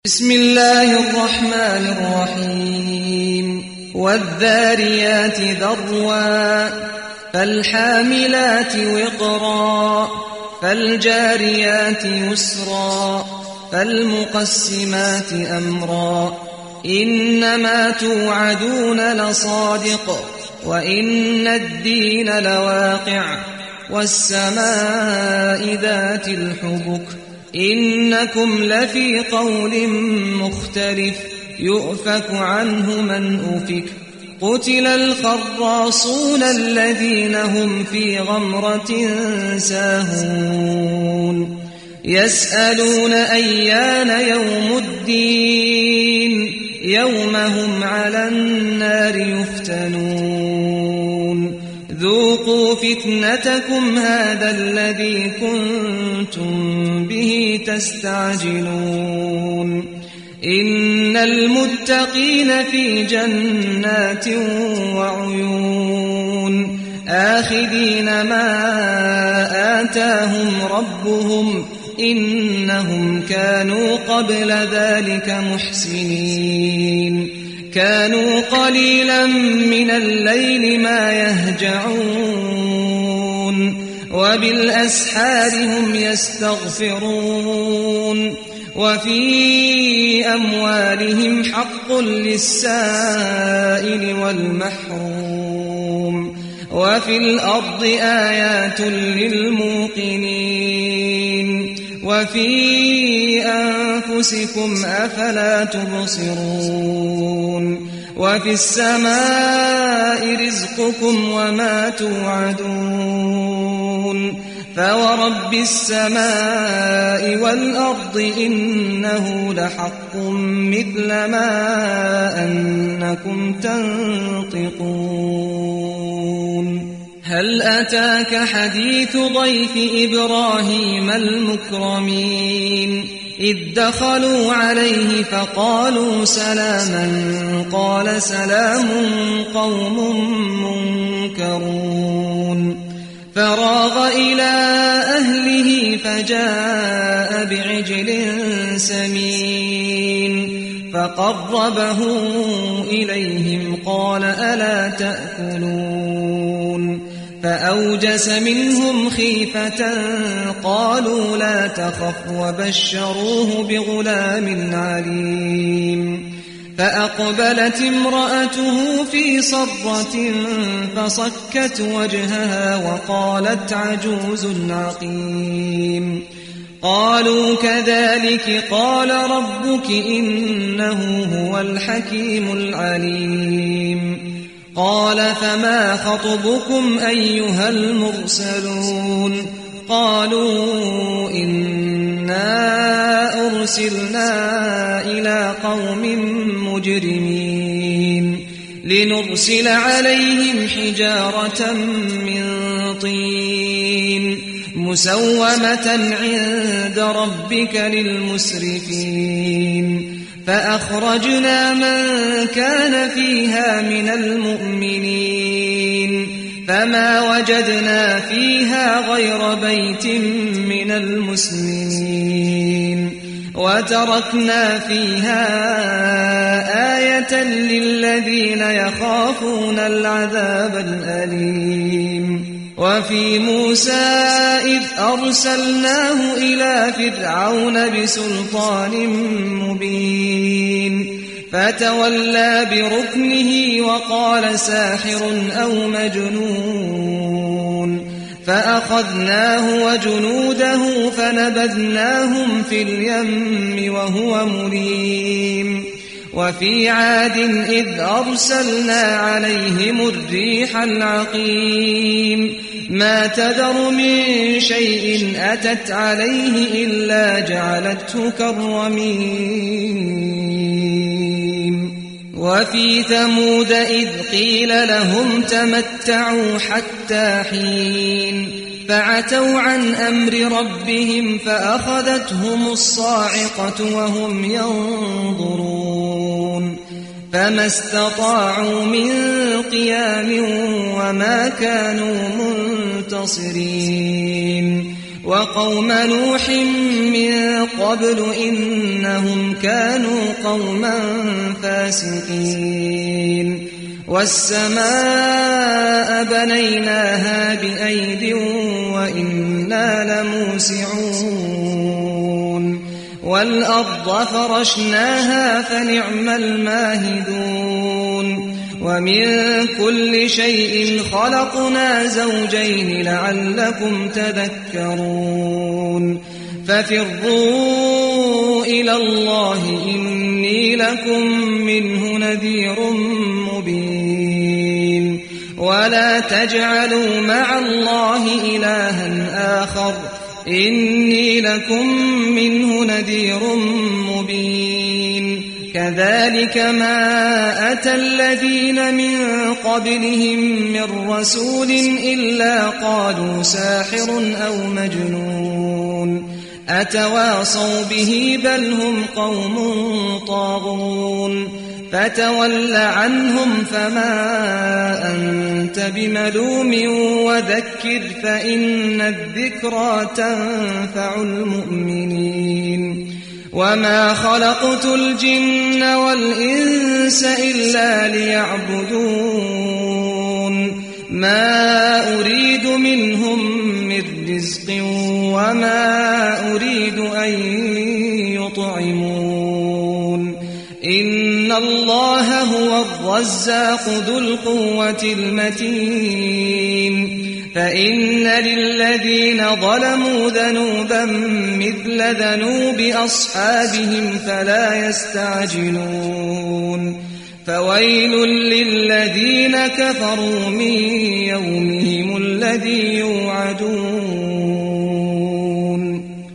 بسم الله الرحمن الرحيم والذاريات ذروا فالحاملات وقرا فالجاريات يسرا فالمقسمات أمرا إنما توعدون لصادق وإن الدين لواقع والسماء ذات الحبك إنكم لفي قول مختلف يؤفك عنه من أفك قتل الخراصون الذين هم في غمرة ساهون يسألون أيان يوم الدين يوم هم على النار يفتنون ذوقوا فتنتكم هذا الذي كنتم به تستعجلون إن المتقين في جنات وعيون آخذين ما آتاهم ربهم إنهم كانوا قبل ذلك محسنين كانوا قليلا من الليل ما يهجعون وبالأسحار هم يستغفرون وفي أموالهم حق للسائل والمحروم وفي الأرض آيات للموقنين وفي أنفسكم أفلا تبصرون وفي السماء رزقكم وما توعدون فورب السماء والأرض إنه لحق مثل ما أنكم تنطقون هل أتاك حديث ضيف إبراهيم المكرمين إذ دخلوا عليه فقالوا سلاما قال سلام قوم منكرون فراغ إلى أهله فجاء بعجل سمين فقربه إليهم قال ألا تأكلون فأوجس منهم خيفة قالوا لا تخف وبشروه بغلام عليم فأقبلت امرأته في صرة فصكت وجهها وقالت عجوز عقيم قالوا كذلك قال ربك إنه هو الحكيم العليم قال فما خطبكم أيها المرسلون قالوا إنا أرسلنا إلى قوم مجرمين لنرسل عليهم حجارة من طين مسومة عند ربك للمسرفين فأخرجنا من كان فيها من المؤمنين فما وجدنا فيها غير بيت من المسلمين وتركنا فيها آية للذين يخافون العذاب الأليم وفي موسى إذ أرسلناه إلى فرعون بسلطان مبين فتولى بركنه وقال ساحر أو مجنون فأخذناه وجنوده فنبذناهم في اليم وهو مليم وفي عاد إذ أرسلنا عليهم الريح العقيم ما تذر من شيء أتت عليه إلا جعلته كالرميم وفي ثمود إذ قيل لهم تمتعوا حتى حين فعتوا عن أمر ربهم فأخذتهم الصاعقة وهم ينظرون فما استطاعوا من قيام وما كانوا منتصرين وقوم نوح من قبل إنهم كانوا قوما فاسقين والسماء بنيناها بأيد وإنا لموسعون والأرض فرشناها فنعم الماهدون ومن كل شيء خلقنا زوجين لعلكم تذكرون ففروا إلى الله إني لكم منه نذير مبين ولا تجعلوا مع الله إلها آخر إني لكم منه نذير مبين كذلك ما أتى الذين من قبلهم من رسول إلا قالوا ساحر أو مجنون أتواصوا به بل هم قوم طاغون فتول عنهم فما أنت بملوم وذكر فإن الذكرى تنفع المؤمنين وما خلقت الجن والإنس إلا ليعبدون ما أريد منهم من رزق وما أريد أن يطعمون إن الله هو الرزاق ذو القوة المتين فإن للذين ظلموا ذنوبا مثل ذنوب أصحابهم فلا يستعجلون فويل للذين كفروا من يومهم الذي يوعدون